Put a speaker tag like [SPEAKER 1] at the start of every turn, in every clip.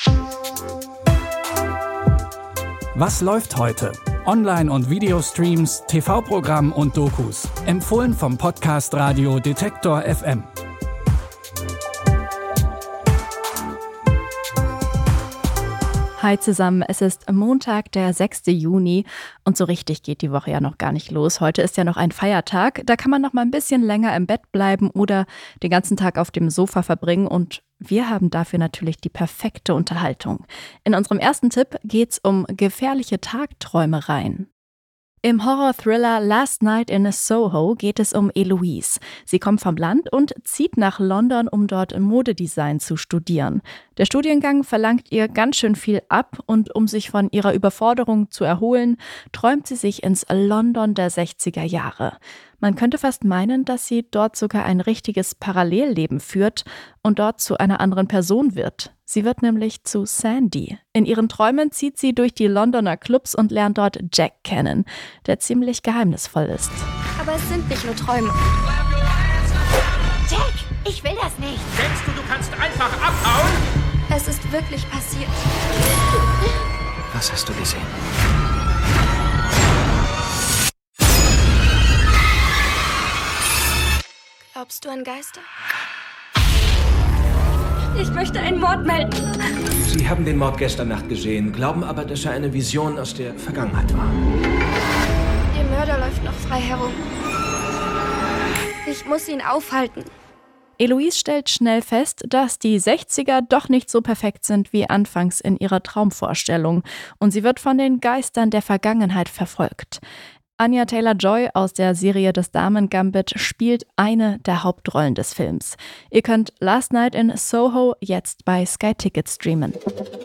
[SPEAKER 1] Was läuft heute? Online- und Videostreams, TV-Programm und Dokus. Empfohlen vom Podcast Radio Detektor FM.
[SPEAKER 2] Hi zusammen, es ist Montag, der 6. Juni und so richtig geht die Woche ja noch gar nicht los. Heute ist ja noch ein Feiertag, da kann man noch mal ein bisschen länger im Bett bleiben oder den ganzen Tag auf dem Sofa verbringen und wir haben dafür natürlich die perfekte Unterhaltung. In unserem ersten Tipp geht's um gefährliche Tagträumereien. Im Horror-Thriller Last Night in Soho geht es um Eloise. Sie kommt vom Land und zieht nach London, um dort Modedesign zu studieren. Der Studiengang verlangt ihr ganz schön viel ab und um sich von ihrer Überforderung zu erholen, träumt sie sich ins London der 60er Jahre. Man könnte fast meinen, dass sie dort sogar ein richtiges Parallelleben führt und dort zu einer anderen Person wird. Sie wird nämlich zu Sandy. In ihren Träumen zieht sie durch die Londoner Clubs und lernt dort Jack kennen, der ziemlich geheimnisvoll ist.
[SPEAKER 3] Aber es sind nicht nur Träume. Jack, ich will das nicht.
[SPEAKER 4] Denkst du kannst einfach abhauen?
[SPEAKER 3] Es ist wirklich passiert.
[SPEAKER 5] Was hast du gesehen?
[SPEAKER 3] Glaubst du an Geister? Ich möchte einen Mord melden.
[SPEAKER 5] Sie haben den Mord gestern Nacht gesehen, glauben aber, dass er eine Vision aus der Vergangenheit war.
[SPEAKER 3] Ihr Mörder läuft noch frei herum. Ich muss ihn aufhalten.
[SPEAKER 2] Eloise stellt schnell fest, dass die 60er doch nicht so perfekt sind wie anfangs in ihrer Traumvorstellung und sie wird von den Geistern der Vergangenheit verfolgt. Anya Taylor-Joy aus der Serie Das Damen-Gambit spielt eine der Hauptrollen des Films. Ihr könnt Last Night in Soho jetzt bei Sky Ticket streamen.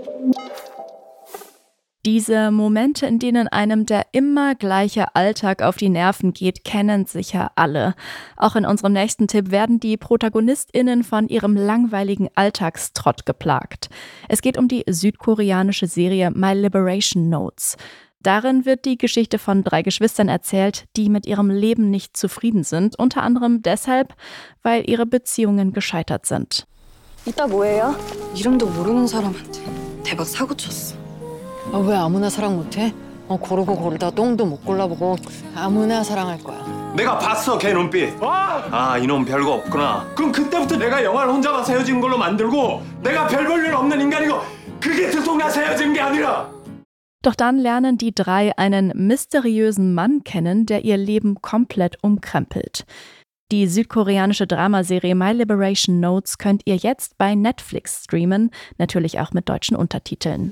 [SPEAKER 2] Diese Momente, in denen einem der immer gleiche Alltag auf die Nerven geht, kennen sicher alle. Auch in unserem nächsten Tipp werden die ProtagonistInnen von ihrem langweiligen Alltagstrott geplagt. Es geht um die südkoreanische Serie My Liberation Notes. Darin wird die Geschichte von 3 Geschwistern erzählt, die mit ihrem Leben nicht zufrieden sind, unter anderem deshalb, weil ihre Beziehungen gescheitert sind.
[SPEAKER 6] 이따 뭐해요? 이름도 모르는 사람한테 대박 사고 쳤어.
[SPEAKER 7] 왜 아무나 사랑 못해? 고르고 고르다 똥도 못 골라보고 아무나 사랑할 거야.
[SPEAKER 8] 내가 봤어, 걔 눈빛. 아, 이놈 별거 없구나. 그럼 그때부터 내가 영화를 혼자 봐서 헤어진 걸로 만들고 내가 별 볼 일 없는 인간이고 그게 들통나서 헤어진 게 아니라.
[SPEAKER 2] Doch dann lernen die 3 einen mysteriösen Mann kennen, der ihr Leben komplett umkrempelt. Die südkoreanische Dramaserie My Liberation Notes könnt ihr jetzt bei Netflix streamen, natürlich auch mit deutschen Untertiteln.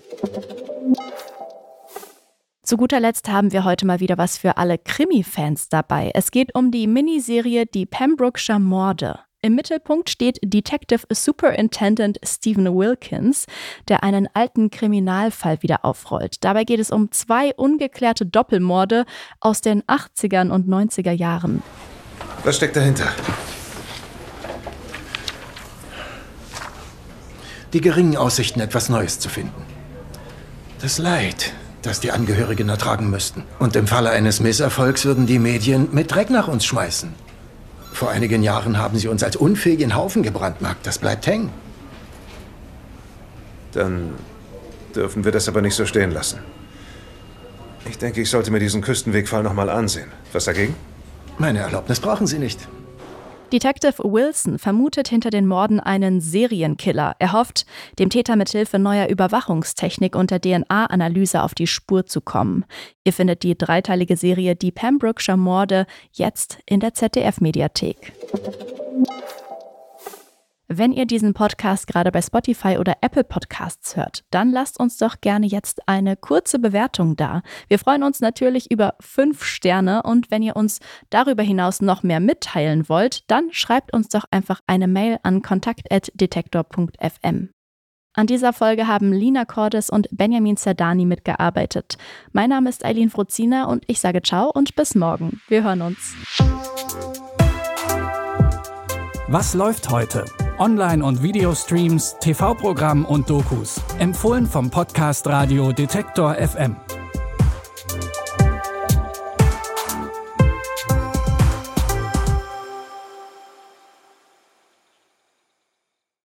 [SPEAKER 2] Zu guter Letzt haben wir heute mal wieder was für alle Krimi-Fans dabei. Es geht um die Miniserie Die Pembrokeshire Morde. Im Mittelpunkt steht Detective Superintendent Stephen Wilkins, der einen alten Kriminalfall wieder aufrollt. Dabei geht es um 2 ungeklärte Doppelmorde aus den 80er und 90er Jahren.
[SPEAKER 9] Was steckt dahinter?
[SPEAKER 10] Die geringen Aussichten, etwas Neues zu finden. Das Leid, das die Angehörigen ertragen müssten. Und im Falle eines Misserfolgs würden die Medien mit Dreck nach uns schmeißen. Vor einigen Jahren haben sie uns als unfähigen Haufen gebrandmarkt. Das bleibt hängen.
[SPEAKER 9] Dann dürfen wir das aber nicht so stehen lassen. Ich denke, ich sollte mir diesen Küstenwegfall noch mal ansehen. Was dagegen?
[SPEAKER 10] Meine Erlaubnis brauchen Sie nicht.
[SPEAKER 2] Detective Wilson vermutet hinter den Morden einen Serienkiller. Er hofft, dem Täter mithilfe neuer Überwachungstechnik und der DNA-Analyse auf die Spur zu kommen. Ihr findet die 3-teilige Serie Die Pembrokeshire Morde jetzt in der ZDF-Mediathek. Wenn ihr diesen Podcast gerade bei Spotify oder Apple Podcasts hört, dann lasst uns doch gerne jetzt eine kurze Bewertung da. Wir freuen uns natürlich über 5 Sterne und wenn ihr uns darüber hinaus noch mehr mitteilen wollt, dann schreibt uns doch einfach eine Mail an kontakt@detektor.fm. An dieser Folge haben Lina Cordes und Benjamin Zerdani mitgearbeitet. Mein Name ist Eileen Frozina und ich sage ciao und bis morgen. Wir hören uns.
[SPEAKER 1] Was läuft heute? Online- und Videostreams, TV-Programm und Dokus. Empfohlen vom Podcast Radio Detektor FM.